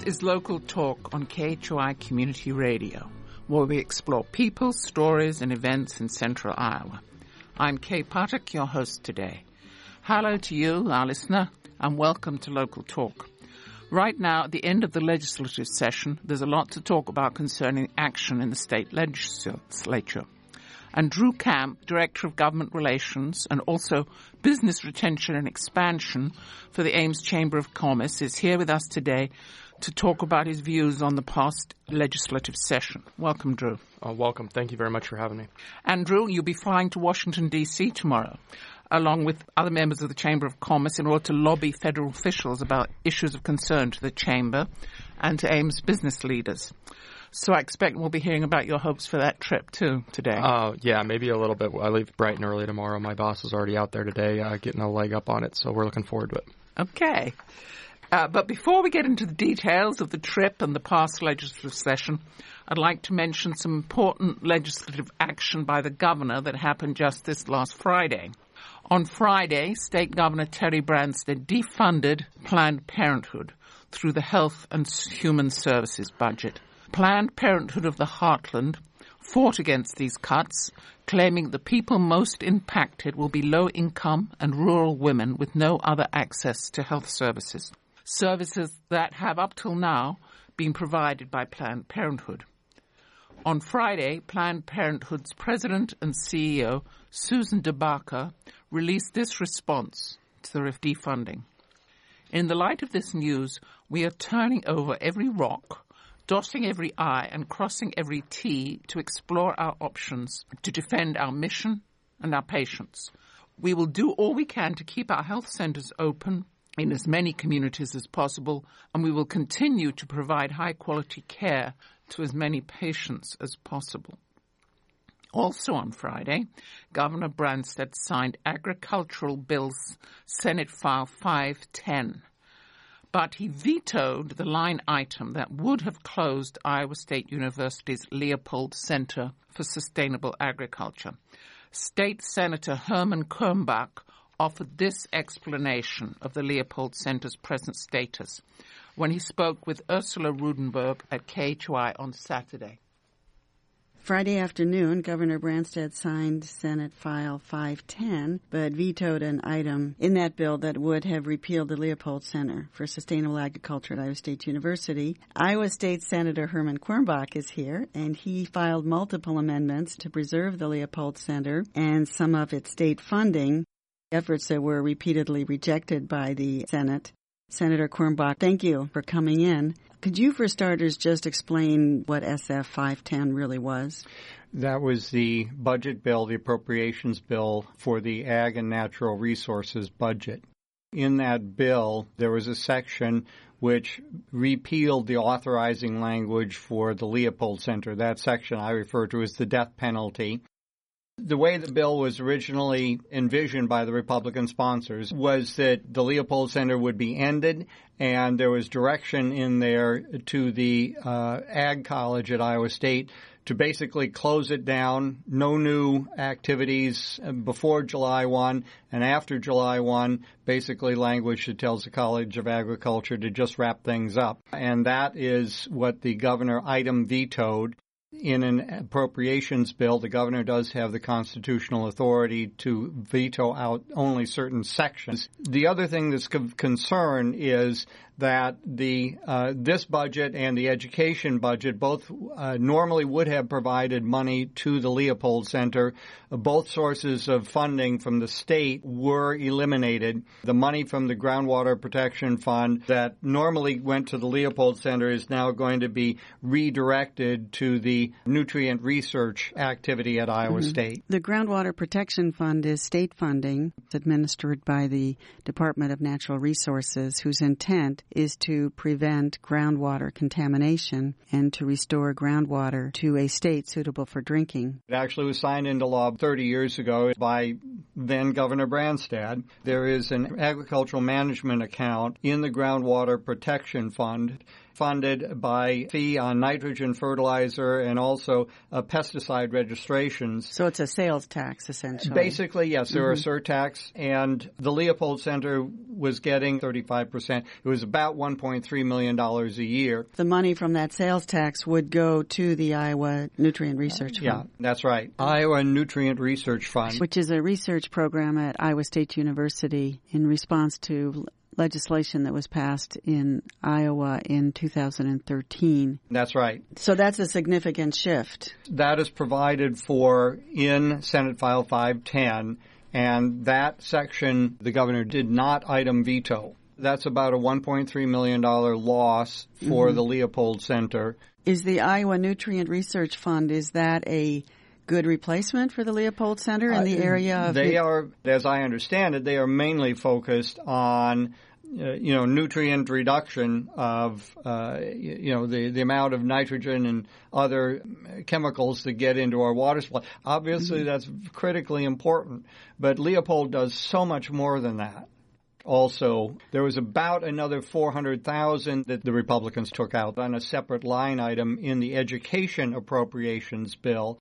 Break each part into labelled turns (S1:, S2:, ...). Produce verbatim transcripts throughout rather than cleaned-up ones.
S1: is Local Talk on K H O I Community Radio, where we explore people, stories, and events in central Iowa. I'm Kay Patek, your host today. Hello to you, our listener, and welcome to Local Talk. Right now, at the end of the legislative session, there's a lot to talk about concerning action in the state legislature. And Drew Camp, Director of Government Relations and also Business Retention and Expansion for the Ames Chamber of Commerce, is here with us today to talk about his views on the past legislative session. Welcome, Drew.
S2: Uh, welcome. Thank you very much for having me.
S1: And Drew, you'll be flying to Washington, D C tomorrow, along with other members of the Chamber of Commerce, in order to lobby federal officials about issues of concern to the Chamber and to Ames business leaders. So I expect we'll be hearing about your hopes for that trip, too, today.
S2: Uh, yeah, maybe a little bit. I leave bright and early tomorrow. My boss is already out there today uh, getting a leg up on it, so we're looking forward to it.
S1: Okay. Uh, but before we get into the details of the trip and the past legislative session, I'd like to mention some important legislative action by the governor that happened just this last Friday. On Friday, State Governor Terry Branstad defunded Planned Parenthood through the Health and Human Services budget. Planned Parenthood of the Heartland fought against these cuts, claiming the people most impacted will be low-income and rural women with no other access to health services, services that have up till now been provided by Planned Parenthood. On Friday, Planned Parenthood's president and C E O, Susan DeBarker, released this response to the defunding. In the light of this news, we are turning over every rock, dotting every I and crossing every T to explore our options to defend our mission and our patients. We will do all we can to keep our health centers open in as many communities as possible, and we will continue to provide high-quality care to as many patients as possible. Also on Friday, Governor Branstad signed Agricultural Bills Senate File five ten. But he vetoed the line item that would have closed Iowa State University's Leopold Center for Sustainable Agriculture. State Senator Herman Quirmbach offered this explanation of the Leopold Center's present status when he spoke with Ursula Rudenberg at K H O I on Saturday.
S3: Friday afternoon, Governor Branstad signed Senate File five ten, but vetoed an item in that bill that would have repealed the Leopold Center for Sustainable Agriculture at Iowa State University. Iowa State Senator Herman Quirmbach is here, and he filed multiple amendments to preserve the Leopold Center and some of its state funding, efforts that were repeatedly rejected by the Senate. Senator Quirmbach, thank you for coming in. Could you, for starters, just explain what S F five ten really was?
S4: That was the budget bill, the appropriations bill for the Ag and Natural Resources budget. In that bill, there was a section which repealed the authorizing language for the Leopold Center. That section I refer to as the death penalty. The way the bill was originally envisioned by the Republican sponsors was that the Leopold Center would be ended, and there was direction in there to the uh, Ag College at Iowa State to basically close it down, no new activities before July first, and after July first, basically language that tells the College of Agriculture to just wrap things up. And that is what the governor item vetoed. In an appropriations bill, the governor does have the constitutional authority to veto out only certain sections. The other thing that's of concern is that the uh, this budget and the education budget both uh, normally would have provided money to the Leopold Center. Both sources of funding from the state were eliminated. The money from the Groundwater Protection Fund that normally went to the Leopold Center is now going to be redirected to the nutrient research activity at Iowa mm-hmm. State.
S3: The Groundwater Protection Fund is state funding. It's administered by the Department of Natural Resources, whose intent is to prevent groundwater contamination and to restore groundwater to a state suitable for drinking.
S4: It actually was signed into law thirty years ago by then Governor Branstad. There is an agricultural management account in the Groundwater Protection Fund. funded by fee on nitrogen fertilizer and also uh, pesticide registrations.
S3: So it's a sales tax, essentially.
S4: Basically, yes, there mm-hmm. are surtax, and the Leopold Center was getting thirty-five percent. It was about one point three million dollars a year.
S3: The money from that sales tax would go to the Iowa Nutrient Research Fund.
S4: Yeah, that's right. Iowa Nutrient Research Fund.
S3: Which is a research program at Iowa State University in response to legislation that was passed in Iowa in two thousand thirteen.
S4: That's right.
S3: So that's a significant shift.
S4: That is provided for in Senate File five ten, and that section the governor did not item veto. That's about a one point three million dollars loss for mm-hmm. the Leopold Center.
S3: Is the Iowa Nutrient Research Fund, is that a good replacement for the Leopold Center in the area of...
S4: They are, as I understand it, they are mainly focused on, uh, you know, nutrient reduction of, uh, you know, the, the amount of nitrogen and other chemicals that get into our water supply. Obviously, mm-hmm. that's critically important, but Leopold does so much more than that. Also, there was about another four hundred thousand dollars that the Republicans took out on a separate line item in the education appropriations bill.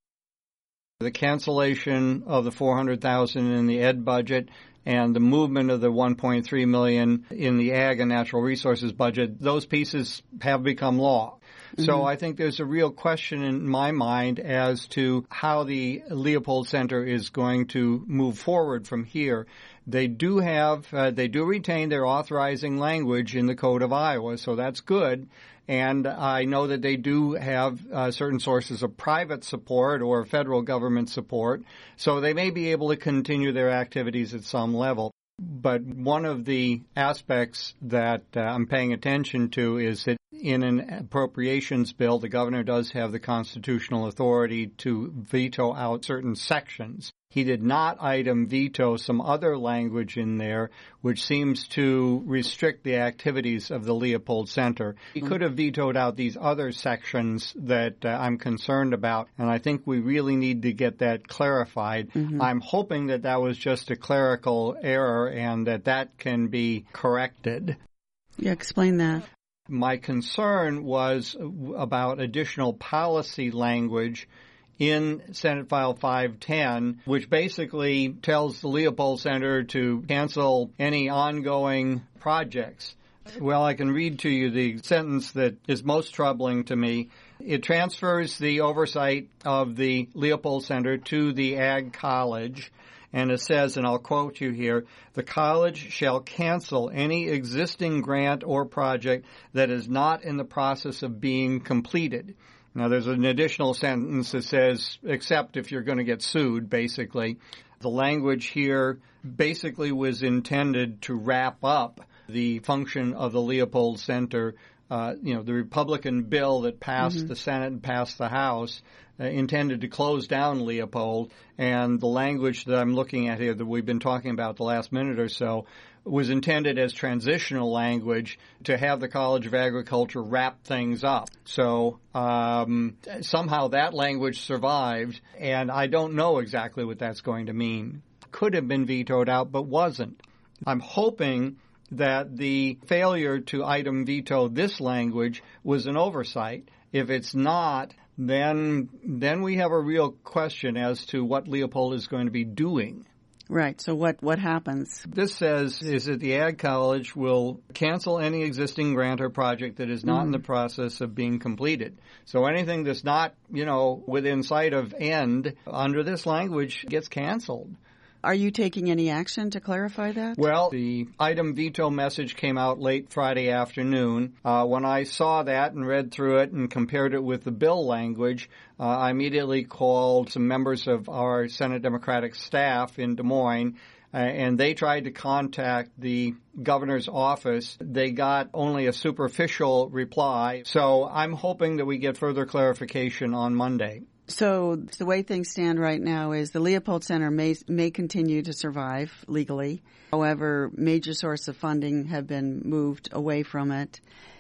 S4: The cancellation of the four hundred thousand dollars in the ed budget and the movement of the one point three million dollars in the ag and natural resources budget, those pieces have become law. Mm-hmm. So I think there's a real question in my mind as to how the Leopold Center is going to move forward from here. They do have, uh, they do retain their authorizing language in the Code of Iowa, so that's good. And I know that they do have uh, certain sources of private support or federal government support, so they may be able to continue their activities at some level. But one of the aspects that uh, I'm paying attention to is that in an appropriations bill, the governor does have the constitutional authority to veto out certain sections. He did not item veto some other language in there, which seems to restrict the activities of the Leopold Center. He could have vetoed out these other sections that uh, I'm concerned about, and I think we really need to get that clarified. Mm-hmm. I'm hoping that that was just a clerical error and that that can be corrected.
S3: Yeah, explain that.
S4: My concern was about additional policy language in Senate File five ten, which basically tells the Leopold Center to cancel any ongoing projects. Well, I can read to you the sentence that is most troubling to me. It transfers the oversight of the Leopold Center to the Ag College, and it says, and I'll quote you here, the college shall cancel any existing grant or project that is not in the process of being completed. Now, there's an additional sentence that says, except if you're going to get sued, basically. The language here basically was intended to wrap up the function of the Leopold Center. Uh, you know, the Republican bill that passed mm-hmm. the Senate and passed the House uh, intended to close down Leopold. And the language that I'm looking at here that we've been talking about the last minute or so was intended as transitional language to have the College of Agriculture wrap things up. So um, somehow that language survived, and I don't know exactly what that's going to mean. Could have been vetoed out, but wasn't. I'm hoping that the failure to item veto this language was an oversight. If it's not, then then we have a real question as to what Leopold is going to be doing.
S3: Right. So what, what happens?
S4: This says is that the Ag College will cancel any existing grant or project that is not mm-hmm. in the process of being completed. So anything that's not, you know, within sight of end under this language gets canceled.
S3: Are you taking any action to clarify that?
S4: Well, the item veto message came out late Friday afternoon. Uh, when I saw that and read through it and compared it with the bill language, uh, I immediately called some members of our Senate Democratic staff in Des Moines, uh, and they tried to contact the governor's office. They got only a superficial reply, so I'm hoping that we get further clarification on Monday.
S3: So the way things stand right now is the Leopold Center may may continue to survive legally. However, major sources of funding have been moved away from it.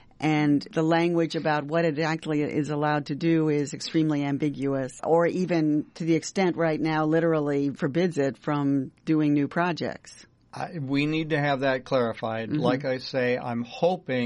S3: And the language about what it actually is allowed to do is extremely ambiguous, or even to the extent right now literally forbids it from doing new projects.
S4: I, we need to have that clarified. Mm-hmm. Like I say, I'm hoping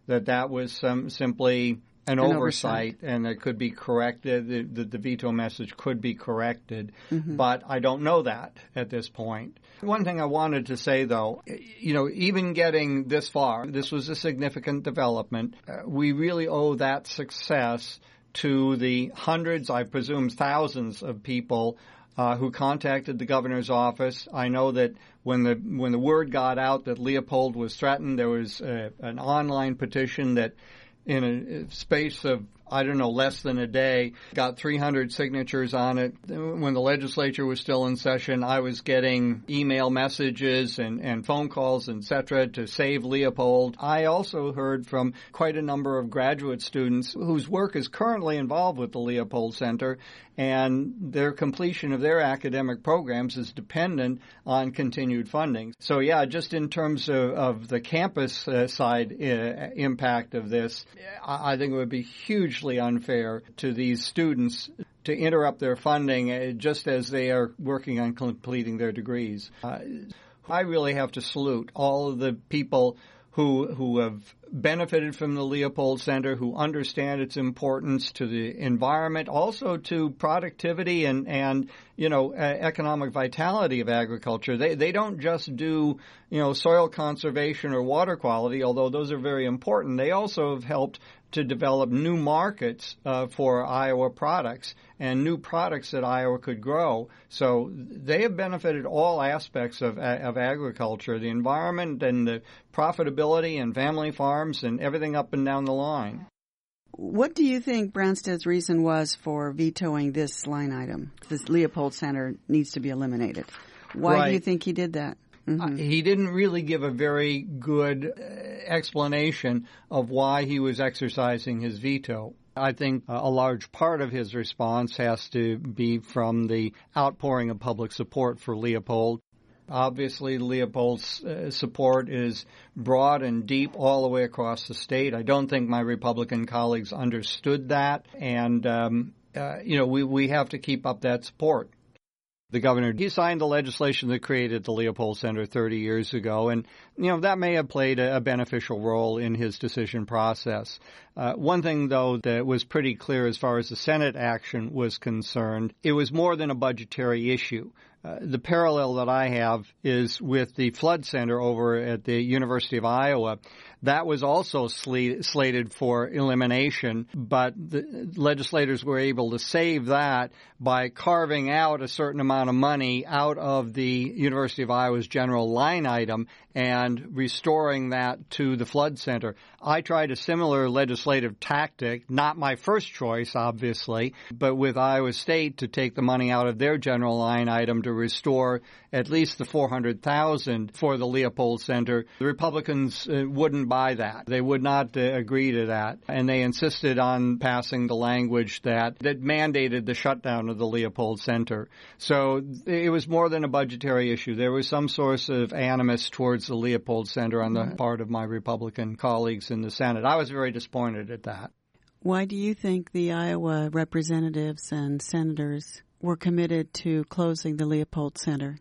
S4: that that was some, simply an,
S3: an
S4: oversight,
S3: oversight,
S4: and it could be corrected, the, the, the veto message could be corrected,
S3: mm-hmm.
S4: but I don't know that at this point. One thing I wanted to say, though, you know, even getting this far, this was a significant development. Uh, we really owe that success to the hundreds, I presume thousands of people uh, who contacted the governor's office. I know that when the when the word got out that Leopold was threatened, there was a, an online petition that in a space of, I don't know, less than a day, got three hundred signatures on it. When the legislature was still in session, I was getting email messages and, and phone calls, et cetera, to save Leopold. I also heard from quite a number of graduate students whose work is currently involved with the Leopold Center, and their completion of their academic programs is dependent on continued funding. So, yeah, just in terms of, of the campus uh, side uh, impact of this, I, I think it would be hugely unfair to these students to interrupt their funding uh, just as they are working on completing their degrees. Uh, I really have to salute all of the people who who have benefited from the Leopold Center, who understand its importance to the environment, also to productivity and, and you know, uh, economic vitality of agriculture. They they don't just do, you know, soil conservation or water quality, although those are very important. They also have helped to develop new markets uh, for Iowa products and new products that Iowa could grow. So they have benefited all aspects of of agriculture, the environment and the profitability and family farms and everything up and down the line.
S3: What do you think Branstad's reason was for vetoing this line item? This Leopold Center needs to be eliminated. Why
S4: right.
S3: do you think he did that? Mm-hmm.
S4: Uh, he didn't really give a very good uh, explanation of why he was exercising his veto. I think uh, a large part of his response has to be from the outpouring of public support for Leopold. Obviously, Leopold's uh, support is broad and deep all the way across the state. I don't think my Republican colleagues understood that, and um, uh, you know, we, we have to keep up that support. The governor, he signed the legislation that created the Leopold Center thirty years ago, and, you know, that may have played a, a beneficial role in his decision process. Uh, one thing, though, that was pretty clear as far as the Senate action was concerned, it was more than a budgetary issue. Uh, the parallel that I have is with the Flood Center over at the University of Iowa. That was also sl- slated for elimination, but the legislators were able to save that by carving out a certain amount of money out of the University of Iowa's general line item and restoring that to the Flood Center. I tried a similar legislative tactic, not my first choice, obviously, but with Iowa State to take the money out of their general line item to restore at least the four hundred thousand dollars for the Leopold Center. The Republicans uh, wouldn't buy that. They would not uh, agree to that, and they insisted on passing the language that, that mandated the shutdown of the Leopold Center. So it was more than a budgetary issue. There was some source of animus towards the Leopold Center on the part of my Republican colleagues in the Senate. I was very disappointed at that.
S3: Why do you think the Iowa representatives and senators were committed to closing the Leopold Center?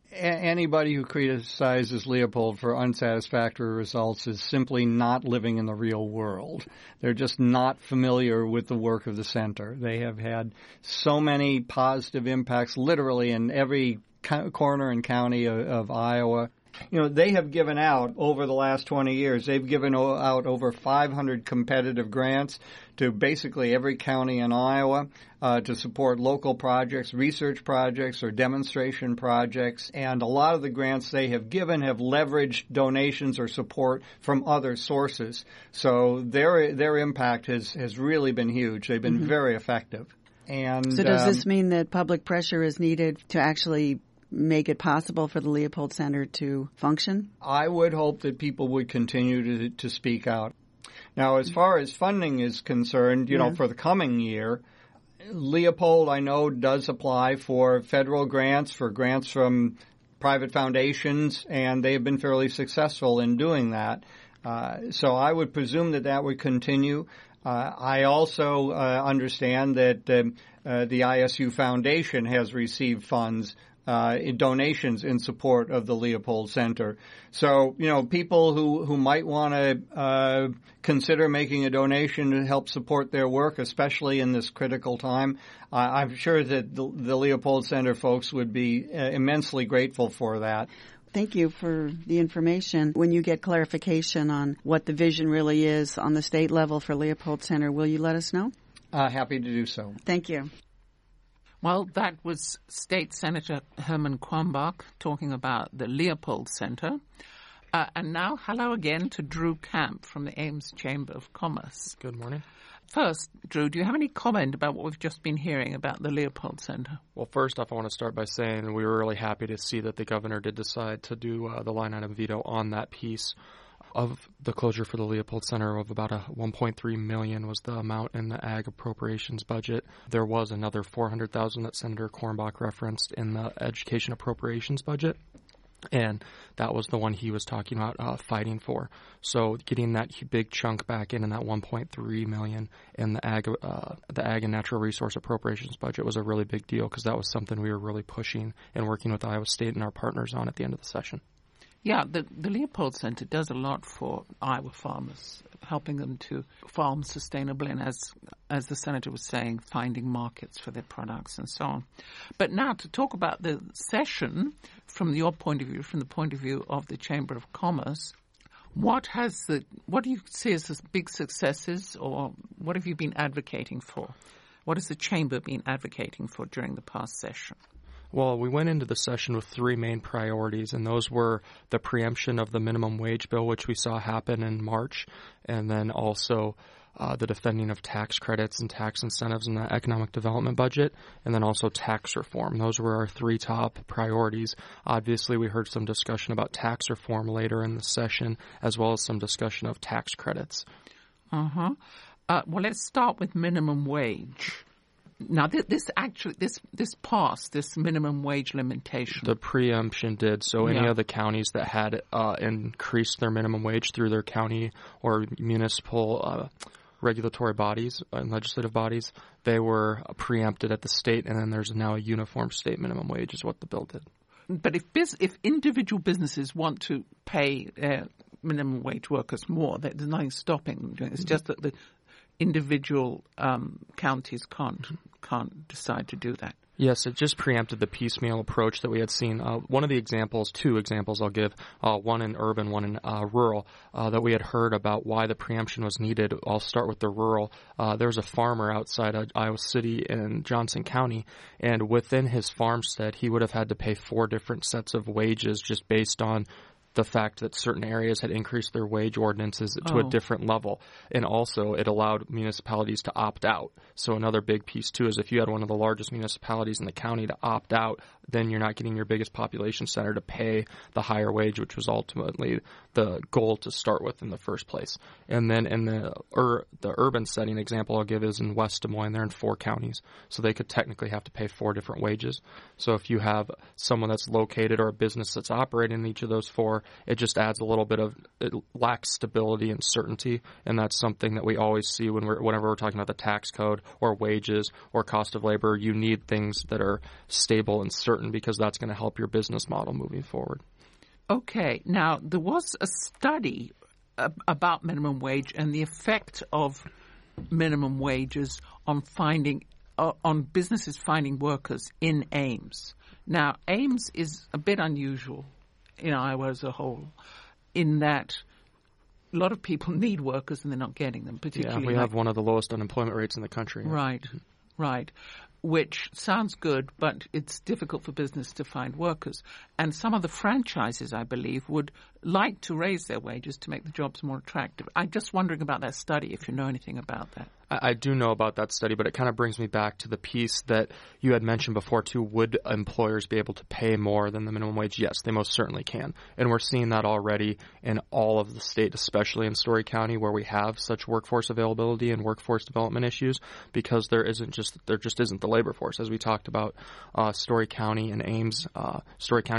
S4: Anybody who criticizes Leopold for unsatisfactory results is simply not living in the real world. They're just not familiar with the work of the center. They have had so many positive impacts literally in every corner and county of, of Iowa. You know, they have given out over the last twenty years, they've given out over five hundred competitive grants to basically every county in Iowa uh, to support local projects, research projects, or demonstration projects. And a lot of the grants they have given have leveraged donations or support from other sources. So their their impact has, has really been huge. They've been mm-hmm. very effective. And
S3: so does
S4: um,
S3: this mean that public pressure is needed to actually make it possible for the Leopold Center to function?
S4: I would hope that people would continue to to speak out. Now, as far as funding is concerned, you yeah. know, for the coming year, Leopold, I know, does apply for federal grants, for grants from private foundations, and they have been fairly successful in doing that. Uh, so I would presume that that would continue. Uh, I also uh, understand that uh, uh, the I S U Foundation has received funds uh, donations in support of the Leopold Center. So, you know, people who, who might want to uh, consider making a donation to help support their work, especially in this critical time, uh, I'm sure that the, the Leopold Center folks would be uh, immensely grateful for that.
S3: Thank you for the information. When you get clarification on what the vision really is on the state level for Leopold Center, will you let us know?
S4: Uh, happy to do so.
S3: Thank you.
S1: Well, that was State Senator Herman Quambach talking about the Leopold Center. Uh, and now, hello again to Drew Camp from the Ames Chamber of Commerce.
S2: Good morning.
S1: First, Drew, do you have any comment about what we've just been hearing about the Leopold Center?
S2: Well, first off, I want to start by saying we were really happy to see that the governor did decide to do uh, the line item veto on that piece of the closure for the Leopold Center of about a one point three million dollars was the amount in the ag appropriations budget. There was another four hundred thousand dollars that Senator Quambach referenced in the education appropriations budget. And that was the one he was talking about uh, fighting for. So getting that big chunk back in, and that one point three million dollars in the ag, uh, the ag and natural resource appropriations budget was a really big deal because that was something we were really pushing and working with Iowa State and our partners on at the end of the session.
S1: Yeah, the, the Leopold Center does a lot for Iowa farmers, helping them to farm sustainably and, as as the Senator was saying, finding markets for their products and so on. But now to talk about the session from your point of view, from the point of view of the Chamber of Commerce, what has the what do you see as the big successes, or what have you been advocating for? What has the Chamber been advocating for during the past session?
S2: Well, we went into the session with three main priorities, and those were the preemption of the minimum wage bill, which we saw happen in March, and then also uh, the defending of tax credits and tax incentives in the economic development budget, and then also tax reform. Those were our three top priorities. Obviously, we heard some discussion about tax reform later in the session, as well as some discussion of tax credits.
S1: Uh-huh. Uh, well, let's start with minimum wage. Now, this actually, this this passed, this minimum wage limitation.
S2: The preemption did. So any
S1: yeah.
S2: of the counties that had uh, increased their minimum wage through their county or municipal uh, regulatory bodies and legislative bodies, they were preempted at the state, and then there's now a uniform state minimum wage is what the bill did.
S1: But if biz- if individual businesses want to pay uh, minimum wage workers more, there's nothing stopping them doing it. It's just that the individual um, counties can't can't decide to do that.
S2: Yes, it just preempted the piecemeal approach that we had seen. Uh, one of the examples, two examples I'll give, uh, one in urban, one in uh, rural, uh, that we had heard about why the preemption was needed. I'll start with the rural. Uh, there was a farmer outside of Iowa City in Johnson County, and within his farmstead, he would have had to pay four different sets of wages just based on the fact that certain areas had increased their wage ordinances to
S1: oh.
S2: a different level. And also it allowed municipalities to opt out. So another big piece, too, is if you had one of the largest municipalities in the county to opt out, then you're not getting your biggest population center to pay the higher wage, which was ultimately the goal to start with in the first place. And then in the ur- the urban setting example I'll give is in West Des Moines. They're in four counties, so they could technically have to pay four different wages. So if you have someone that's located or a business that's operating in each of those four, it just adds a little bit of, it lacks stability and certainty, and that's something that we always see when we're, whenever we're talking about the tax code or wages or cost of labor. You need things that are stable and certain because that's going to help your business model moving forward.
S1: Okay. Now, there was a study uh, about minimum wage and the effect of minimum wages on finding uh, on businesses finding workers in Ames. Now, Ames is a bit unusual in Iowa as a whole, in that a lot of people need workers and they're not getting them, particularly.
S2: Yeah, we
S1: like,
S2: have one of the lowest unemployment rates in the country.
S1: Right, right. Which sounds good, but it's difficult for business to find workers. And some of the franchises, I believe, would like to raise their wages to make the jobs more attractive. I'm just wondering about that study, if you know anything about that.
S2: I do know about that study, but it kind of brings me back to the piece that you had mentioned before, too. Would employers be able to pay more than the minimum wage? Yes, they most certainly can. And we're seeing that already in all of the state, especially in Story County, where we have such workforce availability and workforce development issues, because there isn't just there just isn't the labor force. As we talked about, uh, Story County and Ames, uh, Story County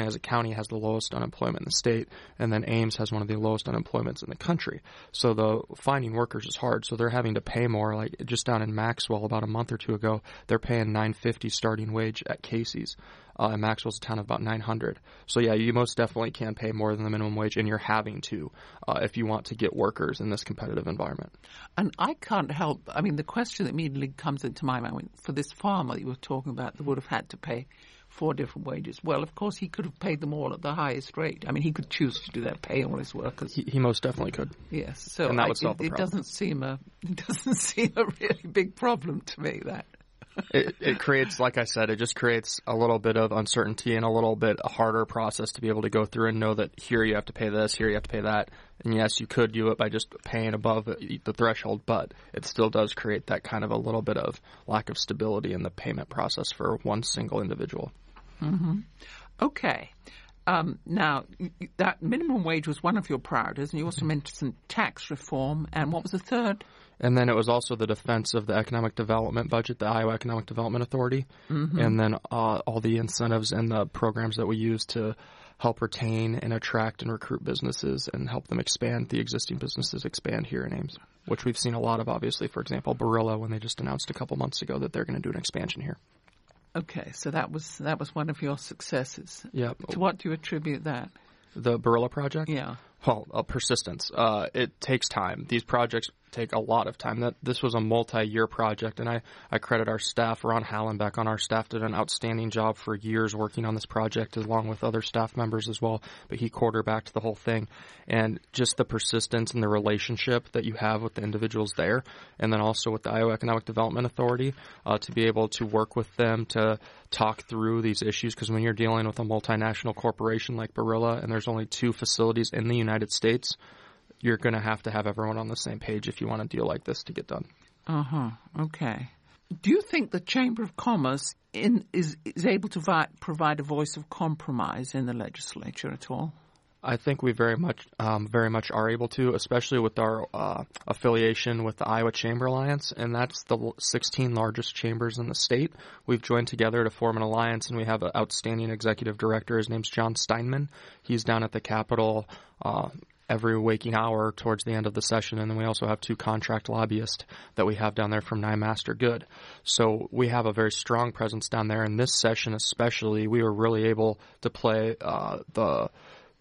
S2: as a county has the lowest unemployment in the state, and then Ames has one of the lowest unemployments in the country. So the finding workers is hard. So they're having to pay more. Like just down in Maxwell about a month or two ago, they're paying nine fifty starting wage at Casey's. Uh, and Maxwell's a town of about nine hundred. So yeah, you most definitely can pay more than the minimum wage, and you're having to uh, if you want to get workers in this competitive environment.
S1: And I can't help, I mean, the question that immediately comes into my mind, for this farmer that you were talking about that would have had to pay four different wages, well, of course, he could have paid them all at the highest rate. I mean, he could choose to do that, pay all his workers.
S2: He, he most definitely could.
S1: Yes. So
S2: and that
S1: I,
S2: would solve
S1: it,
S2: the
S1: it
S2: problem.
S1: doesn't seem a, it doesn't seem a really big problem to me, that.
S2: it, it creates, like I said, it just creates a little bit of uncertainty and a little bit a harder process to be able to go through and know that here you have to pay this, here you have to pay that. And yes, you could do it by just paying above the threshold, but it still does create that kind of a little bit of lack of stability in the payment process for one single individual.
S1: Mm-hmm. Okay. Um, now, that minimum wage was one of your priorities, and you also mentioned tax reform. And what was the third?
S2: And then it was also the defense of the economic development budget, the Iowa Economic Development Authority, mm-hmm. and then uh, all the incentives and the programs that we use to help retain and attract and recruit businesses and help them expand, the existing businesses expand here in Ames, which we've seen a lot of, obviously. For example, Barilla, when they just announced a couple months ago that they're going to do an expansion here.
S1: Okay, so that was that was one of your successes.
S2: Yeah.
S1: To what do you attribute that?
S2: The Barilla project?
S1: Yeah.
S2: Well, uh, persistence. Uh, it takes time. These projects take a lot of time. That this was a multi-year project, and I, I credit our staff. Ron Hallenbeck on our staff did an outstanding job for years working on this project, along with other staff members as well. But he quarterbacked the whole thing, and just the persistence and the relationship that you have with the individuals there, and then also with the Iowa Economic Development Authority, uh, to be able to work with them to talk through these issues. Because when you're dealing with a multinational corporation like Barilla, and there's only two facilities in the United States, you're going to have to have everyone on the same page if you want a deal like this to get done.
S1: Uh-huh. Okay. Do you think the Chamber of Commerce in, is, is able to vi- provide a voice of compromise in the legislature at all?
S2: I think we very much um, very much are able to, especially with our uh, affiliation with the Iowa Chamber Alliance, and that's the sixteen largest chambers in the state. We've joined together to form an alliance, and we have an outstanding executive director. His name's John Steinman. He's down at the Capitol uh, every waking hour towards the end of the session, and then we also have two contract lobbyists that we have down there from Nye Master Good. So we have a very strong presence down there. In this session especially, we were really able to play uh, the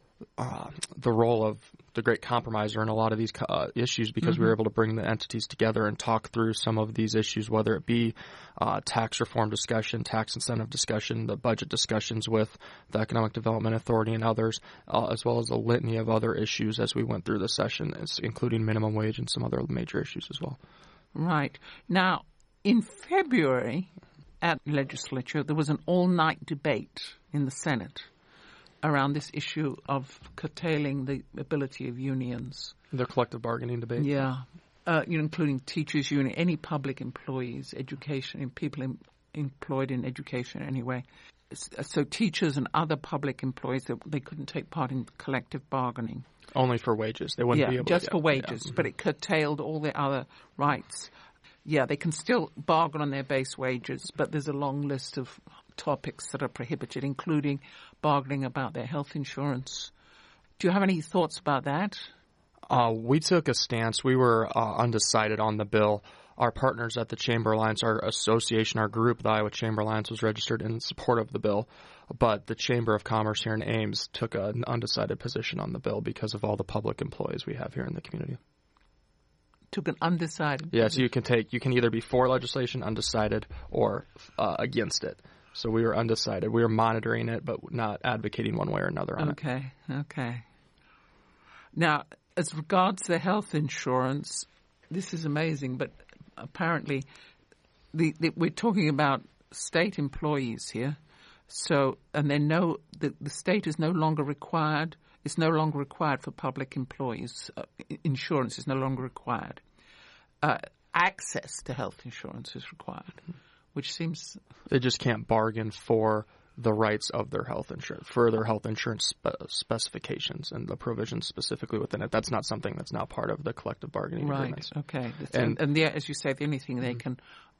S2: Uh, the role of the great compromiser in a lot of these uh, issues because mm-hmm. we were able to bring the entities together and talk through some of these issues, whether it be uh, tax reform discussion, tax incentive discussion, the budget discussions with the Economic Development Authority and others, uh, as well as a litany of other issues as we went through the session, including minimum wage and some other major issues as well.
S1: Right. Now, in February at legislature, there was an all-night debate in the Senate around this issue of curtailing the ability of unions.
S2: Their collective bargaining debate.
S1: Yeah, uh, you know, including teachers' union, any public employees, education, and people in, employed in education anyway. So teachers and other public employees, they, they couldn't take part in collective bargaining.
S2: Only for wages. They wouldn't
S1: yeah,
S2: be able
S1: just
S2: to.
S1: for wages, yeah. But it curtailed all the other rights. Yeah, they can still bargain on their base wages, but there's a long list of topics that are prohibited, including bargaining about their health insurance. Do you have any thoughts about that?
S2: Uh, we took a stance. We were uh, undecided on the bill. Our partners at the Chamber Alliance, our association, our group, the Iowa Chamber Alliance, was registered in support of the bill. But the Chamber of Commerce here in Ames took an undecided position on the bill because of all the public employees we have here in the community.
S1: Took an undecided
S2: Yeah, so you can take, you can either be for legislation, undecided, or uh, against it. So we were undecided. We were monitoring it, but not advocating one way or another on
S1: okay, it. Okay, okay. Now, as regards the health insurance, this is amazing, but apparently the, the, we're talking about state employees here. So, and they know that the state is no longer required, it's no longer required for public employees. Uh, insurance is no longer required. Uh, access to health insurance is required. Which seems...
S2: They just can't bargain for the rights of their health insurance, for their health insurance spe- specifications and the provisions specifically within it. That's not something that's now part of the collective bargaining
S1: right.
S2: agreements.
S1: Right, okay.
S2: And,
S1: and, and the, as you say, the only thing they can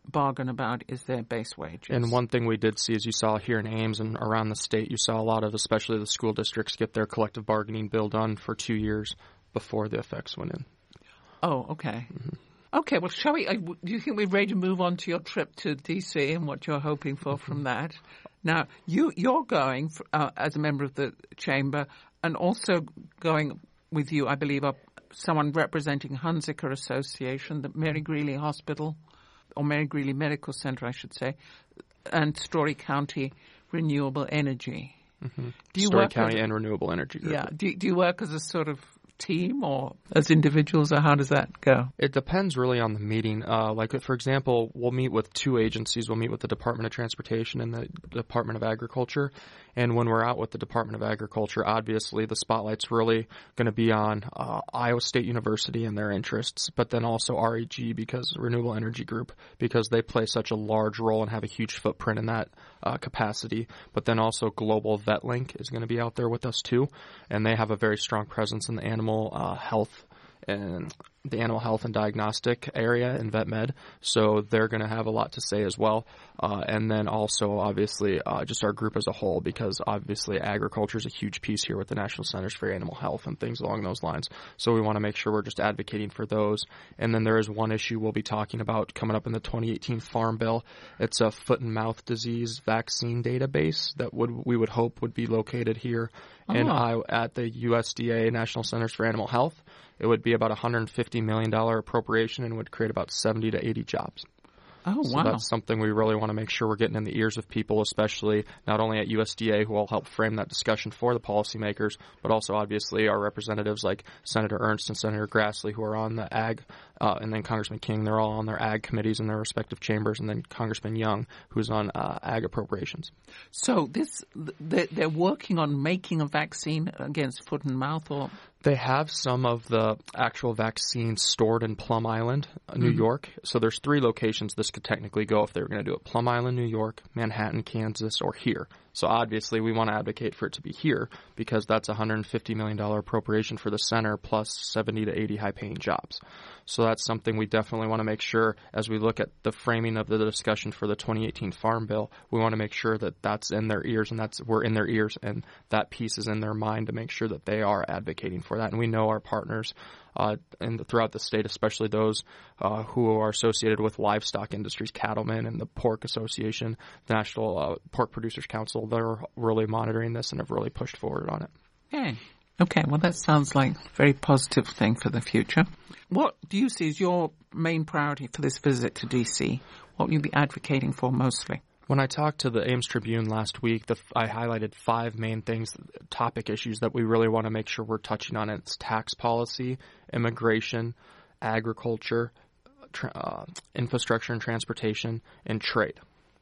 S1: bargain about is their base wages.
S2: And one thing we did see is you saw here in Ames and around the state, you saw a lot of, especially the school districts, get their collective bargaining bill done for two years before the effects went in.
S1: Oh, okay. Mm-hmm. Okay, well, shall we, uh, do you think we're ready to move on to your trip to D C and what you're hoping for from that? Now, you, you're going for, uh, as a member of the chamber, and also going with you, I believe, are someone representing Hunziker Association, the Mary Greeley Hospital, or Mary Greeley Medical Center, I should say, and Story County Renewable Energy.
S2: Mm-hmm.
S1: Do you
S2: Story
S1: work
S2: County
S1: as,
S2: and Renewable Energy Group.
S1: Yeah. Do, do you work as a sort of team or as individuals, or how does that go?
S2: It depends really on the meeting. Uh, like, for example, we'll meet with two agencies. We'll meet with the Department of Transportation and the Department of Agriculture. And when we're out with the Department of Agriculture, obviously the spotlight's really going to be on uh, Iowa State University and their interests, but then also R E G, because Renewable Energy Group, because they play such a large role and have a huge footprint in that uh, capacity. But then also Global Vet Link is going to be out there with us too, and they have a very strong presence in the animal uh, health and the animal health and diagnostic area in vet med, so they're going to have a lot to say as well. Uh, and then also, obviously, uh, just our group as a whole, because obviously agriculture is a huge piece here with the National Centers for Animal Health and things along those lines. So we want to make sure we're just advocating for those. And then there is one issue we'll be talking about coming up in the twenty eighteen Farm Bill. It's a foot and mouth disease vaccine database that would we would hope would be located here in Iowa at the U S D A, National Centers for Animal Health. It would be about a one hundred fifty million dollars appropriation and would create about seventy to eighty jobs.
S1: Oh,
S2: so
S1: wow.
S2: that's something we really want to make sure we're getting in the ears of people, especially not only at U S D A, who will help frame that discussion for the policymakers, but also obviously our representatives like Senator Ernst and Senator Grassley, who are on the ag, uh, and then Congressman King. They're all on their ag committees in their respective chambers, and then Congressman Young, who's on uh, ag appropriations.
S1: So this they're working on making a vaccine against foot and mouth, or?
S2: They have some of the actual vaccines stored in Plum Island, New mm-hmm. York. So there's three locations this could technically go if they were going to do it. Plum Island, New York, Manhattan, Kansas, or here. So obviously we want to advocate for it to be here because that's a one hundred fifty million dollars appropriation for the center plus seventy to eighty high-paying jobs. So that's something we definitely want to make sure as we look at the framing of the discussion for the twenty eighteen Farm Bill, we want to make sure that that's in their ears and that's we're in their ears and that piece is in their mind to make sure that they are advocating for that. And we know our partners uh, in the, throughout the state, especially those uh, who are associated with livestock industries, cattlemen and the Pork Association, the National uh, Pork Producers Council, they're really monitoring this and have really pushed forward on it.
S1: Okay. Okay, well, that sounds like a very positive thing for the future. What do you see as your main priority for this visit to D C? What will you be advocating for mostly?
S2: When I talked to the Ames Tribune last week, the, I highlighted five main things, topic issues that we really want to make sure we're touching on. It's tax policy, immigration, agriculture, tra- uh, infrastructure and transportation, and trade.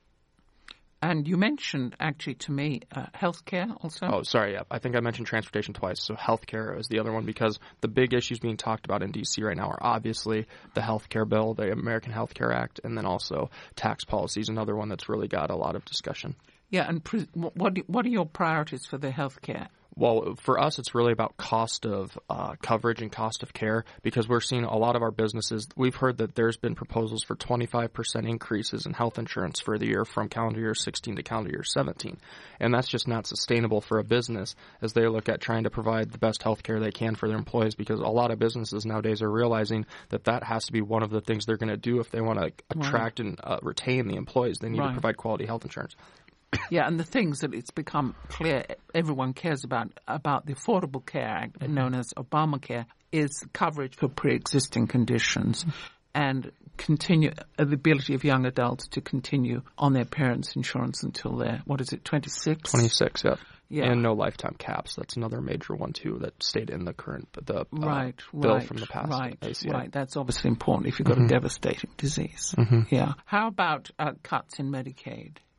S1: And you mentioned, actually, to me, uh, healthcare also?
S2: Oh, sorry, yeah. I think I mentioned transportation twice. So healthcare is the other one because the big issues being talked about in D C right now are obviously the healthcare bill, the American Health Care Act, and then also tax policy is another one that's really got a lot of discussion.
S1: Yeah, and pre- what what are your priorities for the healthcare?
S2: Well, for us, it's really about cost of uh, coverage and cost of care because we're seeing a lot of our businesses. We've heard that there's been proposals for twenty-five percent increases in health insurance for the year from calendar year sixteen to calendar year seventeen. And that's just not sustainable for a business as they look at trying to provide the best health care they can for their employees because a lot of businesses nowadays are realizing that that has to be one of the things they're going to do if they want to attract right. and uh, retain the employees. They need right. to provide quality health insurance.
S1: Yeah, and the things that it's become clear everyone cares about, about the Affordable Care Act, mm-hmm. known as Obamacare, is coverage for pre-existing conditions mm-hmm. and continue uh, the ability of young adults to continue on their parents' insurance until they're, what is it, twenty-six?
S2: twenty-six, yeah.
S1: Yeah.
S2: And no lifetime caps. That's another major one, too, that stayed in the current the uh,
S1: right,
S2: bill
S1: right,
S2: from the past.
S1: Right,
S2: A C A.
S1: right. That's obviously important if you've got
S2: mm-hmm.
S1: a devastating disease.
S2: Mm-hmm.
S1: Yeah. How about uh, cuts in Medicaid?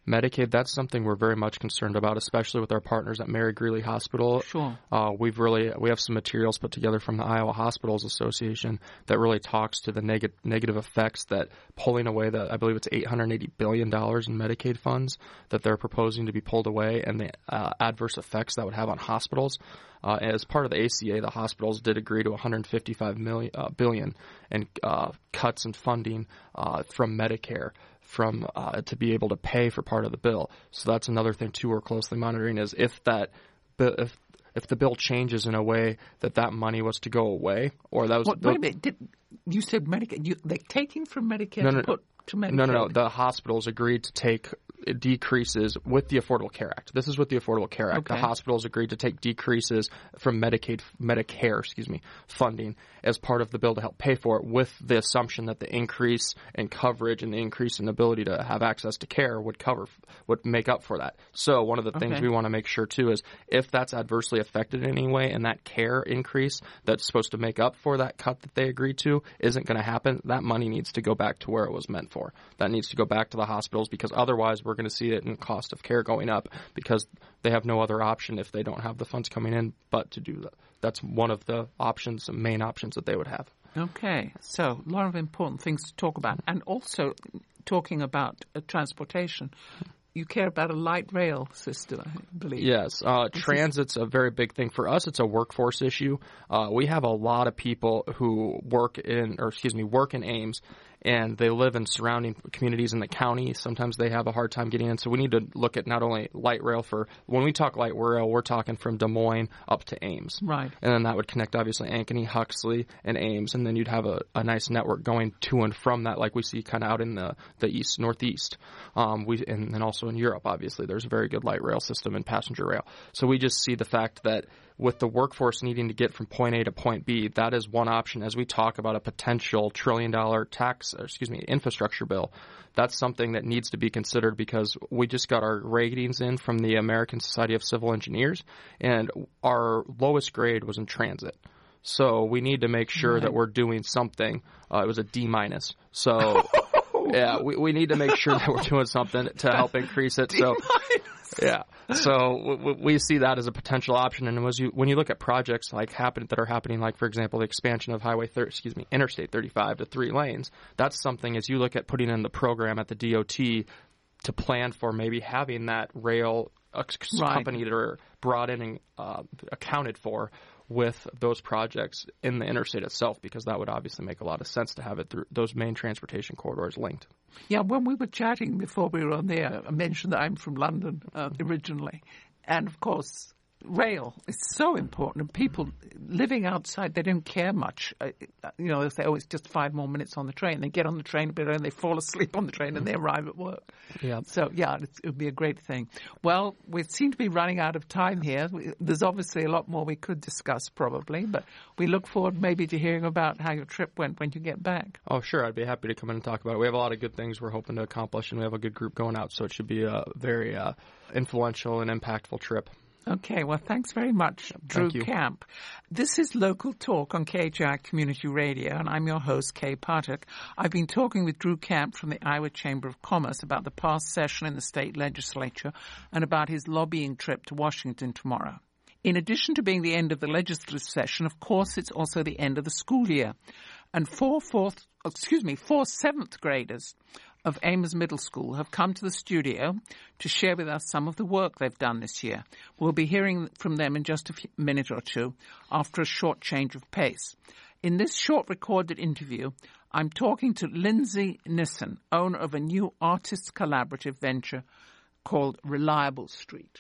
S2: Medicaid, that's something we're very much concerned about, especially with our partners at Mary Greeley Hospital.
S1: Sure.
S2: Uh, we've really we have some materials put together from the Iowa Hospitals Association that really talks to the neg- negative effects that pulling away the I believe it's eight hundred eighty billion dollars in Medicaid funds that they're proposing to be pulled away, and the uh, adverse effects that would have on hospitals. Uh, as part of the A C A, the hospitals did agree to one hundred fifty-five million uh, billion in uh, cuts in funding uh, from Medicare. From uh, to be able to pay for part of the bill. So that's another thing too we're closely monitoring is if that if if the bill changes in a way that that money was to go away or that was
S1: what, wait a minute did, you said Medicare you, they're taking from Medicare
S2: no, no,
S1: to put to Medicare?
S2: No, no, no. The hospitals agreed to take decreases with the Affordable Care Act. This is with the Affordable Care Act.
S1: Okay.
S2: The hospitals agreed to take decreases from Medicaid, Medicare, excuse me, funding as part of the bill to help pay for it, with the assumption that the increase in coverage and the increase in ability to have access to care would cover, would make up for that. So one of the things
S1: Okay.
S2: we want to make sure too is if that's adversely affected in any way, and that care increase that's supposed to make up for that cut that they agreed to isn't going to happen, that money needs to go back to where it was meant for. That needs to go back to the hospitals, because otherwise we're going to see it in cost of care going up, because they have no other option if they don't have the funds coming in but to do that. That's one of the options, the main options that they would have.
S1: Okay, so a lot of important things to talk about. And also talking about uh, transportation, you care about a light rail system, I believe.
S2: Yes. Uh, transit's a very big thing. For us, it's a workforce issue. Uh, we have a lot of people who work in, or excuse me, work in Ames, and they live in surrounding communities in the county. Sometimes they have a hard time getting in. So we need to look at not only light rail for, when we talk light rail, we're talking from Des Moines up to Ames.
S1: Right.
S2: And then that would connect, obviously, Ankeny, Huxley, and Ames. And then you'd have a, a nice network going to and from that, like we see kind of out in the, the east, northeast. Um, we And then also in Europe, obviously, there's a very good light rail system and passenger rail. So we just see the fact that with the workforce needing to get from point A to point B, that is one option as we talk about a potential trillion dollar tax, or excuse me, infrastructure bill. That's something that needs to be considered, because we just got our ratings in from the American Society of Civil Engineers, and our lowest grade was in transit. So we need to make sure
S1: Right.
S2: that we're doing something. Uh, it was a D minus. So yeah, we, we need to make sure that we're doing something to help increase it. So yeah. So we, we see that as a potential option. And as you, when you look at projects like happen that are happening, like for example the expansion of Highway thirty, excuse me, Interstate thirty-five to three lanes, that's something as you look at putting in the program at the D O T to plan for maybe having that rail uh,
S1: Right.
S2: company that are brought in and uh, accounted for with those projects in the interstate itself, because that would obviously make a lot of sense to have it through those main transportation corridors linked.
S1: Yeah, when we were chatting before we were on there, I mentioned that I'm from London uh, originally. And, of course, rail is so important. And people living outside, they don't care much. Uh, you know, they say, oh, it's just five more minutes on the train. They get on the train a bit and they fall asleep on the train and they arrive at work.
S2: Yeah.
S1: So, yeah, it's, it would be a great thing. Well, we seem to be running out of time here. We, there's obviously a lot more we could discuss probably, but we look forward maybe to hearing about how your trip went when you get back.
S2: Oh, sure. I'd be happy to come in and talk about it. We have a lot of good things we're hoping to accomplish, and we have a good group going out, so it should be a very uh, influential and impactful trip.
S1: Okay, well, thanks very much, Drew
S2: Thank you.
S1: Camp. This is Local Talk on K H I Community Radio, and I'm your host, Kay Patek. I've been talking with Drew Camp from the Iowa Chamber of Commerce about the past session in the state legislature and about his lobbying trip to Washington tomorrow. In addition to being the end of the legislative session, of course, it's also the end of the school year. And four fourth, excuse me, four seventh graders of Ames Middle School have come to the studio to share with us some of the work they've done this year. We'll be hearing from them in just a few, minute or two after a short change of pace. In this short recorded interview, I'm talking to Lindsay Nissen, owner of a new artists collaborative venture called Reliable Street.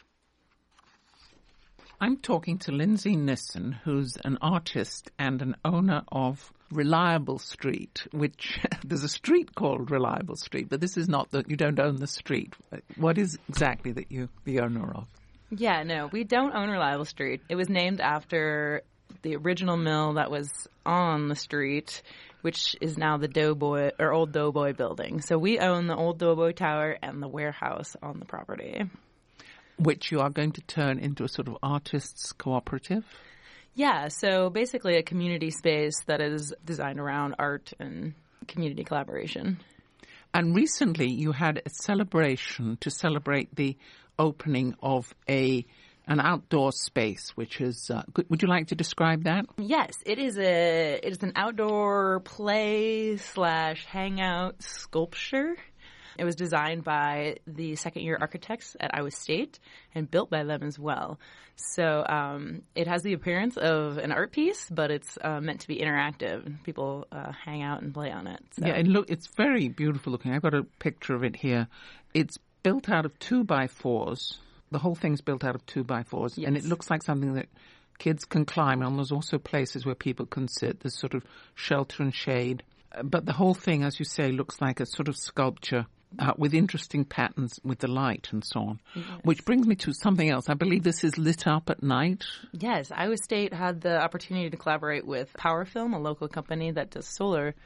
S1: I'm talking to Lindsay Nissen, who's an artist and an owner of Reliable Street, which there's a street called Reliable Street, but this is not that you don't own the street. What is exactly that you're the owner of?
S5: Yeah, no, we don't own Reliable Street. It was named after the original mill that was on the street, which is now the Doughboy or Old Doughboy building. So we own the Old Doughboy Tower and the warehouse on the property.
S1: Which you are going to turn into a sort of artists cooperative?
S5: Yeah, so basically a community space that is designed around art and community collaboration.
S1: And recently you had a celebration to celebrate the opening of a an outdoor space, which is, uh, would you like to describe that?
S5: Yes, it is a it is an outdoor play slash hangout sculpture. It was designed by the second-year architects at Iowa State and built by them as well. So um, it has the appearance of an art piece, but it's uh, meant to be interactive. People uh, hang out and play on it. So.
S1: Yeah, and look, it's very beautiful looking. I've got a picture of it here. It's built out of two by fours. The whole thing's built out of two by fours, yes. And it looks like something that kids can climb on. There's also places where people can sit. There's sort of shelter and shade. But the whole thing, as you say, looks like a sort of sculpture. Uh, with interesting patterns with the light and so on. Yes. Which brings me to something else. I believe this is lit up at night.
S5: Yes. Iowa State had the opportunity to collaborate with PowerFilm, a local company that does solar.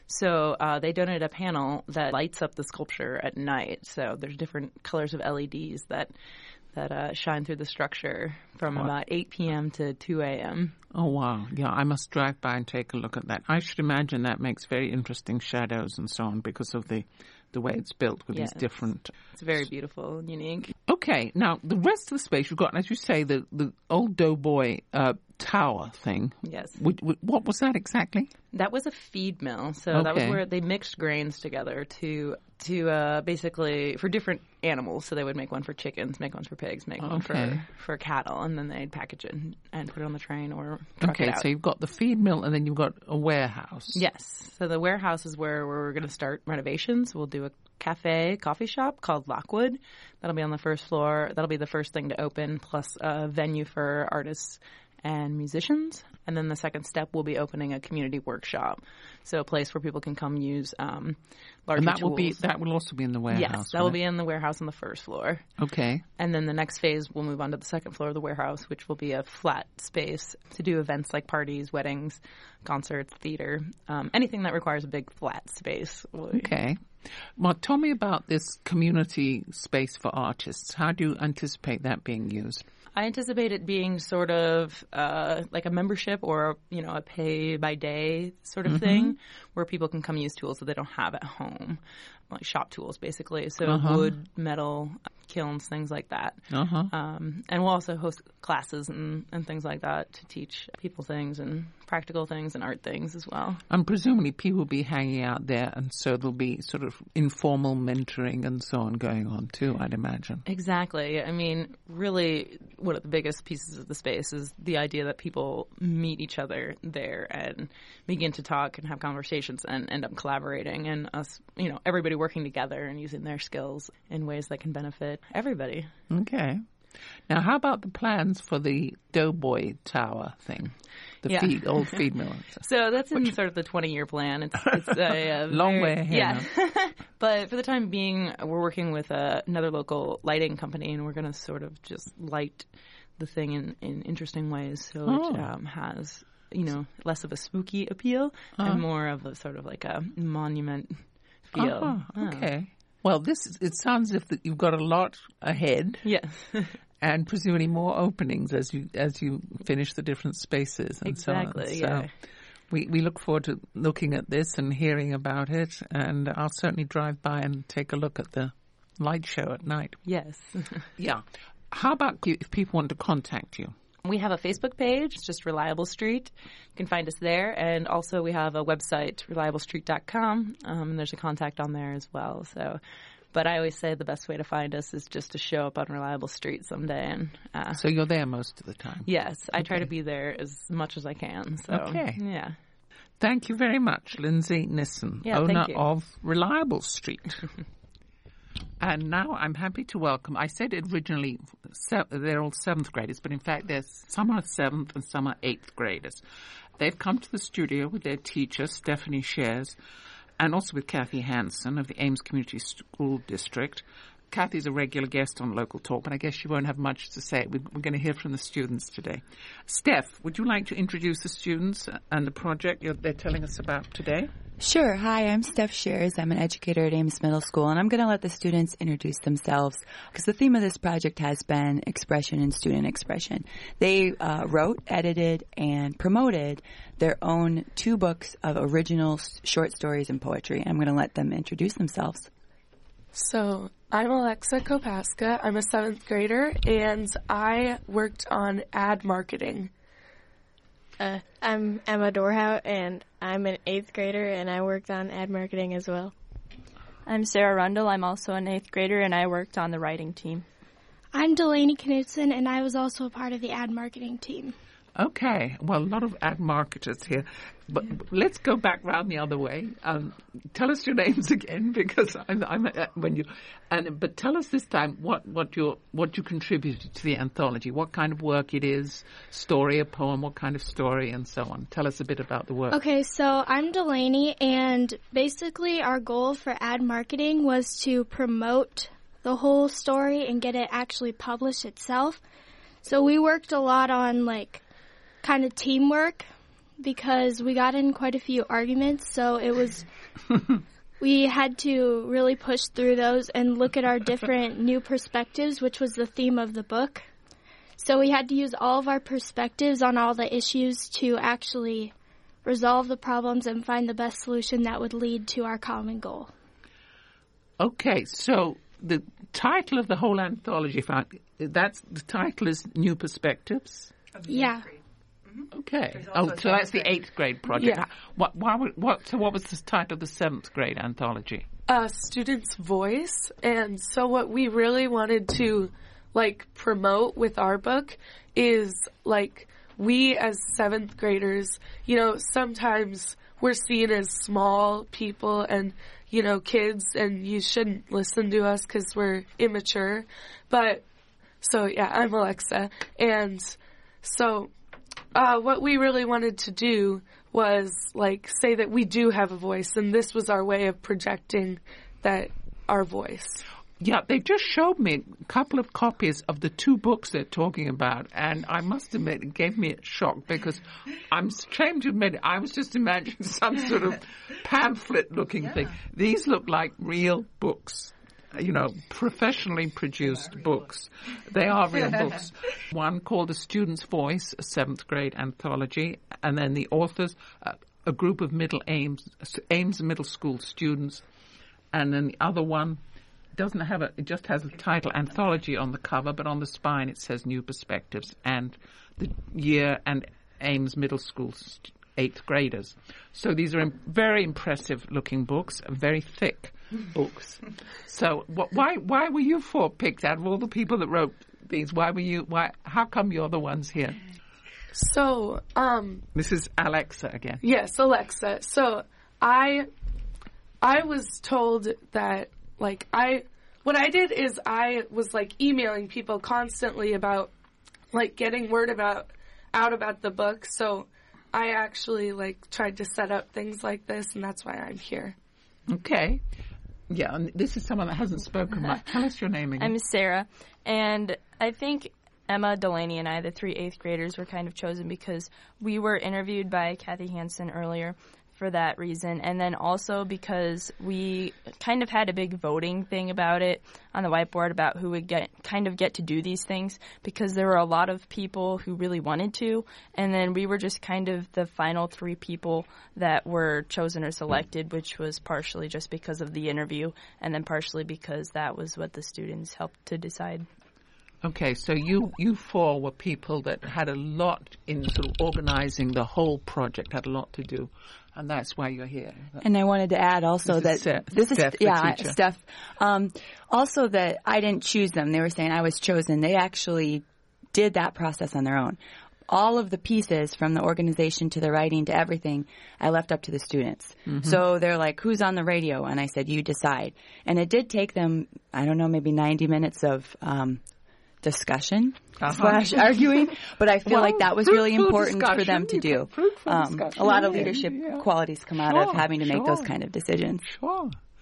S5: So uh, they donated a panel that lights up the sculpture at night. So there's different colors of L E Ds that that uh, shine through the structure from what? about eight p.m. to two a.m.
S1: Oh, wow. Yeah, I must drive by and take a look at that. I should imagine that makes very interesting shadows and so on because of the the way it's built with yes. these different...
S5: It's very beautiful and unique.
S1: Okay, now the rest of the space you've got, as you say, the, the old Doughboy uh, tower thing.
S5: Yes.
S1: What, what was that exactly?
S5: That was a feed mill. So
S1: okay.
S5: that was where they mixed grains together to to uh, basically for different animals. So they would make one for chickens, make one for pigs, make okay. one for, for cattle, and then they'd package it and, and put it on the train or truck
S1: okay,
S5: it out.
S1: So you've got the feed mill and then you've got a warehouse.
S5: Yes. So the warehouse is where we're going to start renovations. We'll do a cafe, coffee shop called Lockwood. That'll be on the first floor. That'll be the first thing to open, plus a venue for artists and musicians. And then the second step will be opening a community workshop, so a place where people can come use um, larger
S1: and that
S5: tools.
S1: will be that will also be in the warehouse.
S5: Yes, that will be in the warehouse on the first floor.
S1: Okay.
S5: And then the next phase, we'll move on to the second floor of the warehouse, which will be a flat space to do events like parties, weddings, concerts, theater, um, anything that requires a big flat space.
S1: Okay. Well, tell me about this community space for artists. How do you anticipate that being used?
S5: I anticipate it being sort of uh, like a membership or, you know, a pay-by-day sort of mm-hmm. thing where people can come use tools that they don't have at home, like shop tools, basically. So uh-huh. wood, metal, kilns, things like that.
S1: Uh-huh.
S5: Um, and we'll also host classes and, and things like that to teach people things and practical things and art things as well.
S1: And presumably people will be hanging out there, and so there'll be sort of informal mentoring and so on going on too, I'd imagine.
S5: Exactly. I mean, really, one of the biggest pieces of the space is the idea that people meet each other there and begin to talk and have conversations and end up collaborating, and us, you know, everybody working together and using their skills in ways that can benefit everybody.
S1: Okay. Now, how about the plans for the Doughboy Tower thing? The
S5: yeah.
S1: feed, old feed mill.
S5: So that's in Which, sort of the twenty-year plan. It's, it's a, a
S1: long
S5: very,
S1: way ahead.
S5: Yeah. But for the time being, we're working with uh, another local lighting company, and we're going to sort of just light the thing in, in interesting ways so oh. it um, has, you know, less of a spooky appeal uh-huh. and more of a sort of like a monument feel.
S1: Uh-huh. Okay. Oh. Well, this is, it sounds as if that you've got a lot ahead.
S5: Yes.
S1: And presumably more openings as you as you finish the different spaces and
S5: exactly,
S1: so on.
S5: Yeah.
S1: So we we look forward to looking at this and hearing about it, and I'll certainly drive by and take a look at the light show at night.
S5: Yes.
S1: Yeah. How about if people want to contact you?
S5: We have a Facebook page. It's just Reliable Street. You can find us there. And also we have a website, reliable street dot com. Um, there's a contact on there as well. So, but I always say the best way to find us is just to show up on Reliable Street someday. And uh,
S1: so you're there most of the time?
S5: Yes. I
S1: okay.
S5: try to be there as much as I can. So,
S1: okay.
S5: Yeah.
S1: Thank you very much, Lindsay Nissen,
S5: yeah,
S1: owner
S5: thank you.
S1: of Reliable Street. And now I'm happy to welcome, I said originally se- they're all seventh graders, but in fact there's some are seventh and some are eighth graders. They've come to the studio with their teacher, Stephanie Shares, and also with Kathy Hansen of the Ames Community School District. Kathy's a regular guest on Local Talk, but I guess she won't have much to say. We're going to hear from the students today. Steph, would you like to introduce the students and the project you're, they're telling us about today?
S6: Sure. Hi, I'm Steph Shears. I'm an educator at Ames Middle School, and I'm going to let the students introduce themselves because the theme of this project has been expression and student expression. They uh, wrote, edited, and promoted their own two books of original short stories and poetry. I'm going to let them introduce themselves.
S7: So, I'm Alexa Kopaska. I'm a seventh grader, and I worked on ad marketing.
S8: Uh, I'm Emma Dorhout, and I'm an eighth grader, and I worked on ad marketing as well.
S9: I'm Sarah Rundle. I'm also an eighth grader, and I worked on the writing team.
S10: I'm Delaney Knudsen, and I was also a part of the ad marketing team.
S1: Okay, well, a lot of ad marketers here. But let's go back round the other way. Um, tell us your names again, because I'm, I'm uh, when you, and but tell us this time what what you what you contributed to the anthology, what kind of work it is, story, a poem, what kind of story, and so on. Tell us a bit about the work.
S10: Okay, so I'm Delaney, and basically our goal for ad marketing was to promote the whole story and get it actually published itself. So we worked a lot on like kind of teamwork, because we got in quite a few arguments, so it was, we had to really push through those and look at our different new perspectives, which was the theme of the book. So we had to use all of our perspectives on all the issues to actually resolve the problems and find the best solution that would lead to our common goal.
S1: Okay, so the title of the whole anthology, if I, that's, the title is New Perspectives?
S10: Yeah.
S1: Okay. Oh, so that's the eighth grade project.
S7: Yeah.
S1: What, why, what, so what was the title of the seventh grade anthology?
S7: Uh, Student's Voice. And so what we really wanted to, like, promote with our book is, like, we as seventh graders, you know, sometimes we're seen as small people and, you know, kids, and you shouldn't listen to us because we're immature. But, so, yeah, I'm Alexa. And so... Uh, what we really wanted to do was, like, say that we do have a voice, and this was our way of projecting that our voice.
S1: Yeah, they just showed me a couple of copies of the two books they're talking about, and I must admit it gave me a shock, because I'm ashamed to admit it, I was just imagining some sort of pamphlet-looking yeah. thing. These look like real books. You know, professionally produced books. They are real books. One called The Student's Voice, a seventh grade anthology, and then the authors, uh, a group of middle Ames, Ames middle school students, and then the other one doesn't have a, it just has a title, Anthology, on the cover, but on the spine it says New Perspectives, and the year and Ames middle school st- eighth graders. So these are im- very impressive looking books, very thick books. So wh- why why were you four picked out of all the people that wrote these? Why were you? Why? How come you're the ones here?
S7: So, um,
S1: this is Alexa again.
S7: Yes, Alexa. So I I was told that like I what I did is I was like emailing people constantly about like getting word about out about the book. So I actually like tried to set up things like this, and that's why I'm here.
S1: Okay. Yeah, and this is someone that hasn't spoken much. Tell us your name again.
S9: I'm Sarah, and I think Emma, Delaney, and I, the three eighth graders, were kind of chosen because we were interviewed by Kathy Hansen earlier for that reason, and then also because we kind of had a big voting thing about it on the whiteboard about who would get kind of get to do these things, because there were a lot of people who really wanted to, and then we were just kind of the final three people that were chosen or selected, which was partially just because of the interview, and then partially because that was what the students helped to decide.
S1: Okay, so you, you four were people that had a lot in sort of organizing the whole project, had a lot to do, and that's why you're here.
S6: And I wanted to add also
S1: this
S6: that
S1: is
S6: this
S1: Steph,
S6: is yeah,
S1: teacher.
S6: Steph. Um, also that I didn't choose them. They were saying I was chosen. They actually did that process on their own. All of the pieces, from the organization to the writing to everything, I left up to the students. Mm-hmm. So they're like, who's on the radio? And I said, you decide. And it did take them, I don't know, maybe ninety minutes of um, discussion uh-huh. slash arguing, but I feel
S1: well,
S6: like that was really important for them to do.
S1: Fruitful
S6: um, a lot of leadership
S1: yeah.
S6: qualities come out
S1: sure,
S6: of having to
S1: sure.
S6: make those kind of decisions.
S1: Sure.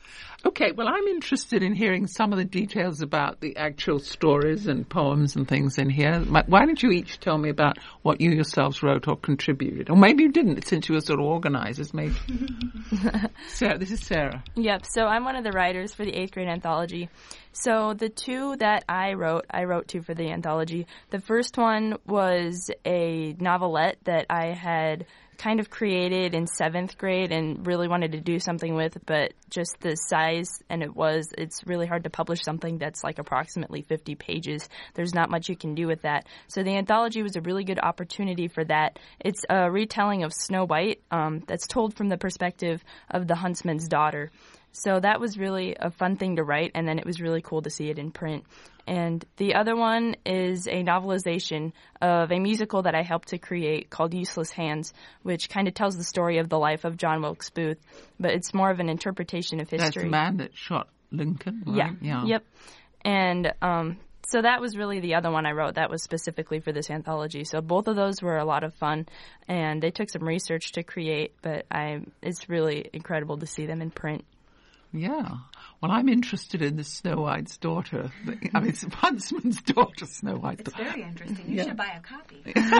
S1: Okay, well, I'm interested in hearing some of the details about the actual stories and poems and things in here. Why don't you each tell me about what you yourselves wrote or contributed? Or maybe you didn't, since you were sort of organizers, maybe. Sarah, this is Sarah.
S9: Yep, so I'm one of the writers for the eighth grade anthology. So the two that I wrote, I wrote two for the anthology. The first one was a novelette that I had kind of created in seventh grade and really wanted to do something with, but just the size, and it was, it's really hard to publish something that's like approximately fifty pages. There's not much you can do with that. So the anthology was a really good opportunity for that. It's a retelling of Snow White um, that's told from the perspective of the huntsman's daughter. So that was really a fun thing to write, and then it was really cool to see it in print. And the other one is a novelization of a musical that I helped to create called Useless Hands, which kind of tells the story of the life of John Wilkes Booth, but it's more of an interpretation of history.
S1: That's the man that shot Lincoln, right?
S9: Yeah.
S1: yeah.
S9: Yep. And um, so that was really the other one I wrote. That was specifically for this anthology. So both of those were a lot of fun, and they took some research to create, but I it's really incredible to see them in print.
S1: Yeah. Well, I'm interested in the Snow White's daughter. I mean, it's Huntsman's daughter, Snow White's
S11: daughter. It's very interesting. You
S1: yeah.
S11: should buy a copy.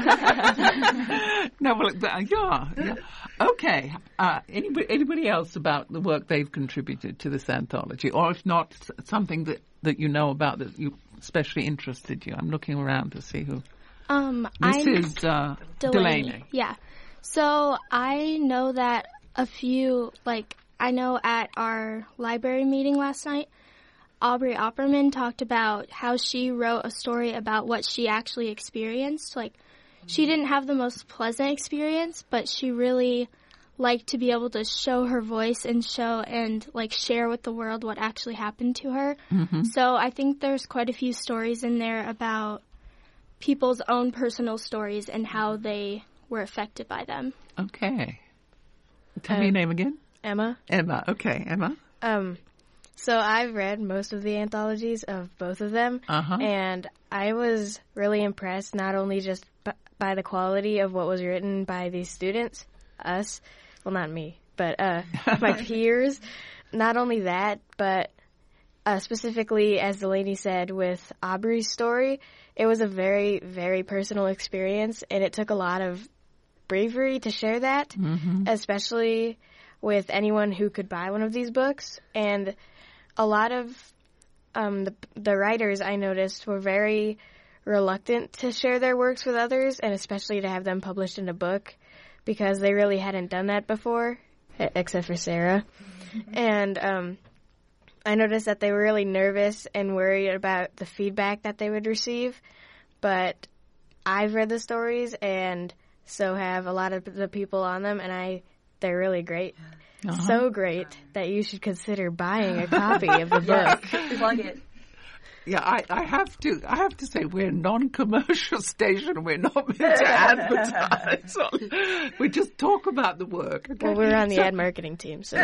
S1: No, well, yeah, yeah. Okay. Uh, anybody, anybody else about the work they've contributed to this anthology? Or if not, something that, that you know about that you especially interested you? I'm looking around to see who.
S10: Um,
S1: this
S10: I'm
S1: is uh,
S10: Delaney.
S1: Delaney.
S10: Yeah. So I know that a few, like, I know at our library meeting last night, Aubrey Opperman talked about how she wrote a story about what she actually experienced. Like, she didn't have the most pleasant experience, but she really liked to be able to show her voice and show and, like, share with the world what actually happened to her.
S1: Mm-hmm.
S10: So I think there's quite a few stories in there about people's own personal stories and how they were affected by them.
S1: Okay. Tell
S8: Uh,
S1: me your name again.
S8: Emma.
S1: Emma. Okay, Emma.
S8: Um, so I've read most of the anthologies of both of them,
S1: uh-huh.
S8: and I was really impressed not only just b- by the quality of what was written by these students, us, well, not me, but uh, my peers. Not only that, but uh, specifically, as Delaney said, with Aubrey's story, it was a very, very personal experience, and it took a lot of bravery to share that,
S1: mm-hmm.
S8: especially with anyone who could buy one of these books. And a lot of um, the, the writers, I noticed, were very reluctant to share their works with others, and especially to have them published in a book, because they really hadn't done that before, except for Sarah. Mm-hmm. And um, I noticed that they were really nervous and worried about the feedback that they would receive. But I've read the stories, and so have a lot of the people on them, and I they're really great. Uh-huh. So great that you should consider buying a copy of the book.
S11: Plug it.
S1: Yeah, I, I have to. I have to say, we're a non-commercial station. We're not meant to advertise. We just talk about the work. Okay?
S8: Well, we're on the so, ad marketing team, so.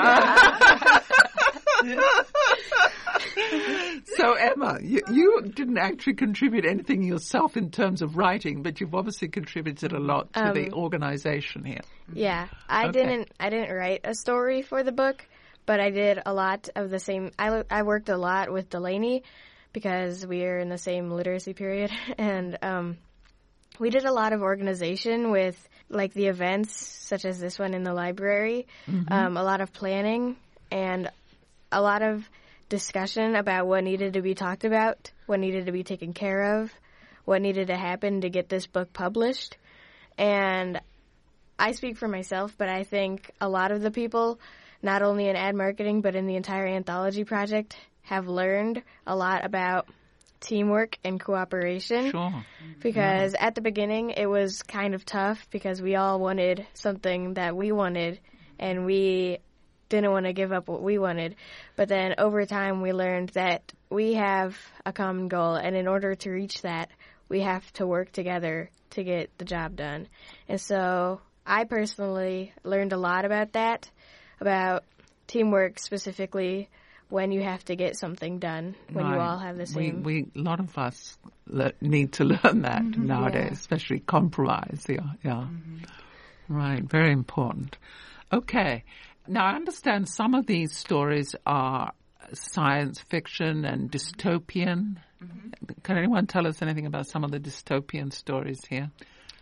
S1: So, Emma, you, you didn't actually contribute anything yourself in terms of writing, but you've obviously contributed a lot to um, the organization here.
S8: Yeah, I okay. didn't. I didn't write a story for the book, but I did a lot of the same. I I worked a lot with Delaney because we are in the same literacy period, and um, we did a lot of organization with like the events such as this one in the library, mm-hmm. um, a lot of planning, and a lot of discussion about what needed to be talked about, what needed to be taken care of, what needed to happen to get this book published. And I speak for myself, but I think a lot of the people, not only in ad marketing, but in the entire anthology project, have learned a lot about teamwork and cooperation.
S1: Sure.
S8: Because
S1: yeah.
S8: at the beginning, it was kind of tough because we all wanted something that we wanted, and we didn't want to give up what we wanted. But then over time, we learned that we have a common goal, and in order to reach that, we have to work together to get the job done. And so I personally learned a lot about that, about teamwork specifically when you have to get something done, when
S1: right.
S8: you all have the same.
S1: We, we a lot of us le- need to learn that mm-hmm. nowadays, yeah. especially compromise. Yeah, yeah. Mm-hmm. Right, very important. Okay. Now, I understand some of these stories are science fiction and dystopian. Mm-hmm. Can anyone tell us anything about some of the dystopian stories here?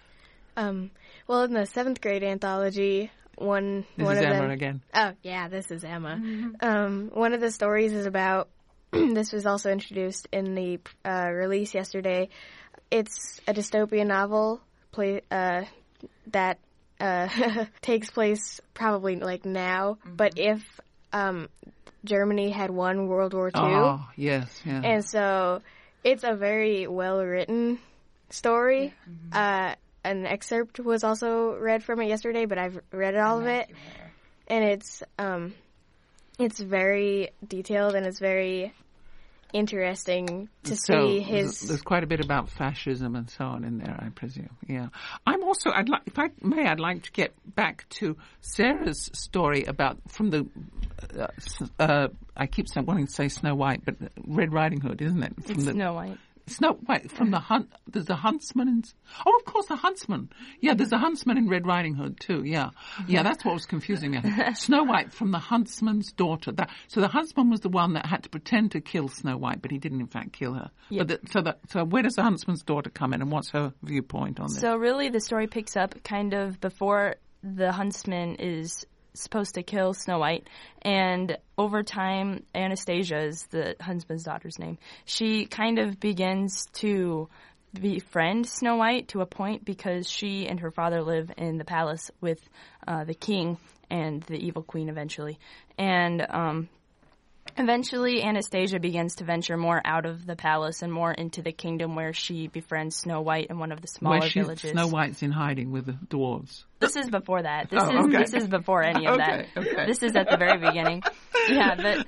S8: Um, well, in the seventh grade anthology, one
S1: this
S8: one
S1: is
S8: of
S1: Emma
S8: them.
S1: again.
S8: Oh, yeah, this is Emma. Mm-hmm. Um, one of the stories is about. This was also introduced in the uh, release yesterday. It's a dystopian novel play, uh, that uh, takes place probably like now, mm-hmm. but if um, Germany had won World War Two.
S1: Oh, yes, yeah.
S8: And so it's a very well-written story. Mm-hmm. Uh, an excerpt was also read from it yesterday, but I've read all of it. And it's um, it's very detailed and it's very interesting to
S1: so
S8: see his.
S1: There's, there's quite a bit about fascism and so on in there, I presume. Yeah, I'm also. I'd like, if I may, I'd like to get back to Sarah's story about from the. Uh, uh, I keep saying, wanting to say Snow White, but Red Riding Hood, isn't it? From
S9: it's
S1: the,
S9: Snow White.
S1: Snow White from the hunt. There's a huntsman. In, oh, of course, the huntsman. Yeah, there's a huntsman in Red Riding Hood too. Yeah, yeah, that's what was confusing me. Snow White from the huntsman's daughter. That, so the huntsman was the one that had to pretend to kill Snow White, but he didn't in fact kill her. Yep. But the, so, the, so where does the huntsman's daughter come in, and what's her viewpoint on this?
S9: So really, the story picks up kind of before the huntsman is supposed to kill Snow White, and over time Anastasia is the huntsman's daughter's name. She kind of begins to befriend Snow White to a point because she and her father live in the palace with uh, the king and the evil queen eventually. And um, eventually Anastasia begins to venture more out of the palace and more into the kingdom where she befriends Snow White in one of the smaller
S1: where she's,
S9: villages.
S1: Snow White's in hiding with the dwarves.
S9: This is before that. This
S1: oh,
S9: is
S1: okay.
S9: this is before any of
S1: okay,
S9: that.
S1: Okay.
S9: This is at the very beginning. Yeah, but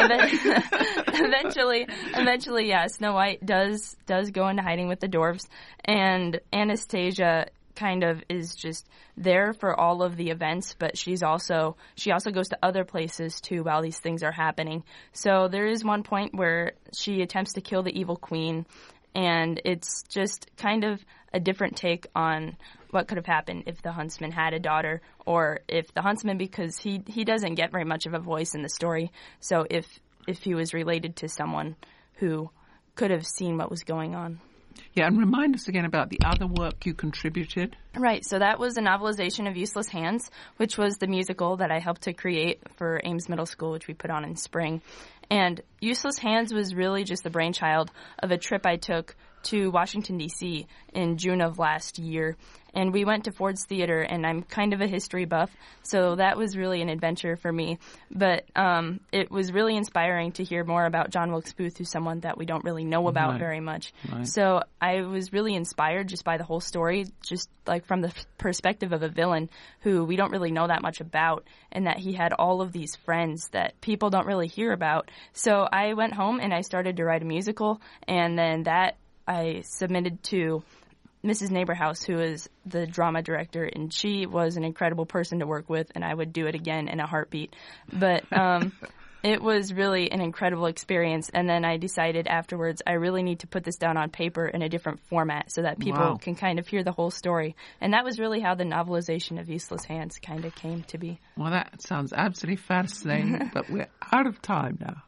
S9: eventually, eventually, yeah, Snow White does does go into hiding with the dwarves, and Anastasia kind of is just there for all of the events, but she's also she also goes to other places too while these things are happening. So there is one point where she attempts to kill the evil queen, and it's just kind of a different take on what could have happened if the huntsman had a daughter, or if the huntsman, because he, he doesn't get very much of a voice in the story, so if if he was related to someone who could have seen what was going on.
S1: Yeah, and remind us again about the other work you contributed.
S9: Right, so that was a novelization of Useless Hands, which was the musical that I helped to create for Ames Middle School, which we put on in spring. And Useless Hands was really just the brainchild of a trip I took to Washington, D C in June of last year. And we went to Ford's Theater, and I'm kind of a history buff, so that was really an adventure for me. But um, it was really inspiring to hear more about John Wilkes Booth, who's someone that we don't really know about
S1: right.
S9: very much.
S1: Right.
S9: So I was really inspired just by the whole story, just like from the perspective of a villain who we don't really know that much about, and that he had all of these friends that people don't really hear about. So I went home and I started to write a musical, and then that I submitted to Missus Neighborhouse, who is the drama director, and she was an incredible person to work with, and I would do it again in a heartbeat. But um, it was really an incredible experience, and then I decided afterwards I really need to put this down on paper in a different format so that people
S1: wow.
S9: can kind of hear the whole story. And that was really how the novelization of Useless Hands kind of came to be.
S1: Well, that sounds absolutely fascinating, but we're out of time now.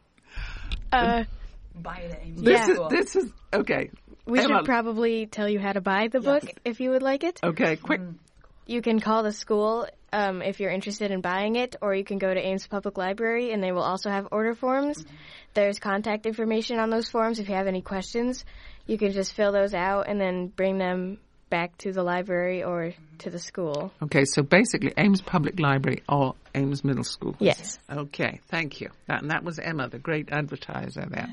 S8: Uh,
S9: Buy it at Ames
S1: This
S8: yeah.
S1: is, this is, okay.
S8: We
S1: Emma,
S8: should probably tell you how to buy the
S9: yes.
S8: book if you would like it.
S1: Okay, quick.
S8: You can call the school um, if you're interested in buying it, or you can go to Ames Public Library, and they will also have order forms. Mm-hmm. There's contact information on those forms. If you have any questions, you can just fill those out and then bring them back to the library or to the school.
S1: Okay, so basically Ames Public Library or Ames Middle School.
S8: Yes.
S1: Okay, thank you. That, and that was Emma, the great advertiser there.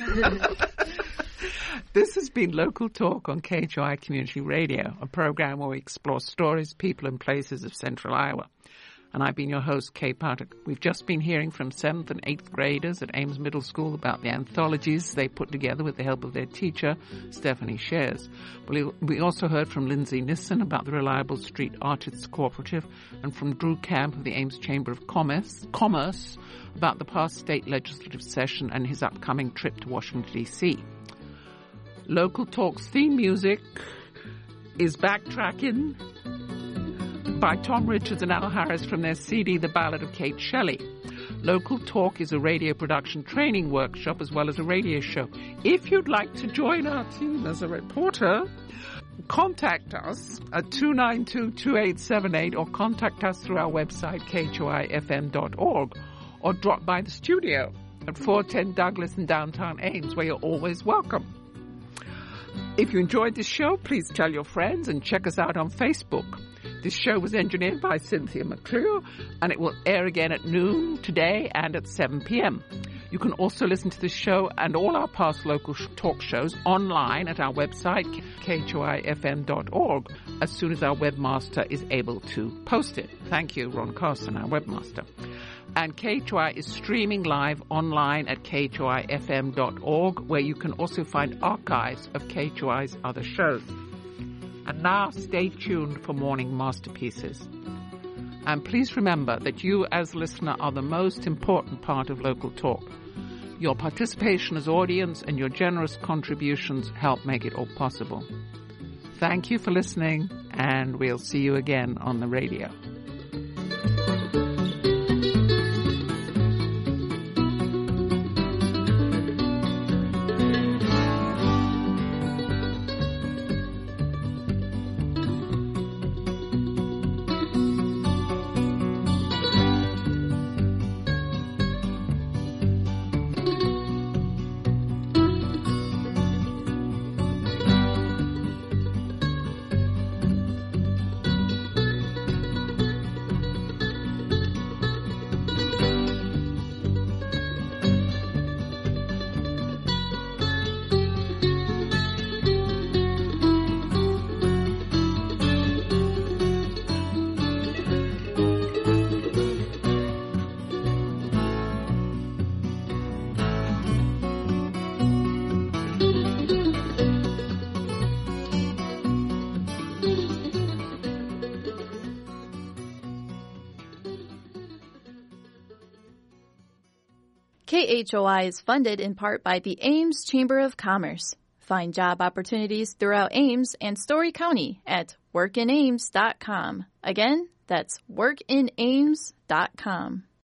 S1: This has been Local Talk on K H O I Community Radio, a program where we explore stories, people and places of Central Iowa. And I've been your host, Kay Partek. We've just been hearing from seventh and eighth graders at Ames Middle School about the anthologies they put together with the help of their teacher, Stephanie Shares. We also heard from Lindsay Nissen about the Reliable Street Artists Cooperative, and from Drew Camp of the Ames Chamber of Commerce, Commerce about the past state legislative session and his upcoming trip to Washington, D C Local Talk's theme music is Backtracking music by Tom Richards and Al Harris from their C D, The Ballad of Kate Shelley. Local Talk is a radio production training workshop as well as a radio show. If you'd like to join our team as a reporter, contact us at two nine two, two eight seven eight or contact us through our website, K H O I F M dot org, or drop by the studio at four ten Douglas in downtown Ames, where you're always welcome. If you enjoyed this show, please tell your friends and check us out on Facebook. This show was engineered by Cynthia McClure, and it will air again at noon today and at seven p.m. You can also listen to this show and all our past local sh- talk shows online at our website, K H O I F M dot org, as soon as our webmaster is able to post it. Thank you, Ron Carson, our webmaster. And K H O I is streaming live online at K H O I F M dot org, where you can also find archives of K H O I's other shows. And now stay tuned for Morning Masterpieces. And please remember that you as listener are the most important part of Local Talk. Your participation as audience and your generous contributions help make it all possible. Thank you for listening, and we'll see you again on the radio.
S11: K H O I is funded in part by the Ames Chamber of Commerce. Find job opportunities throughout Ames and Story County at work in ames dot com. Again, that's work in ames dot com.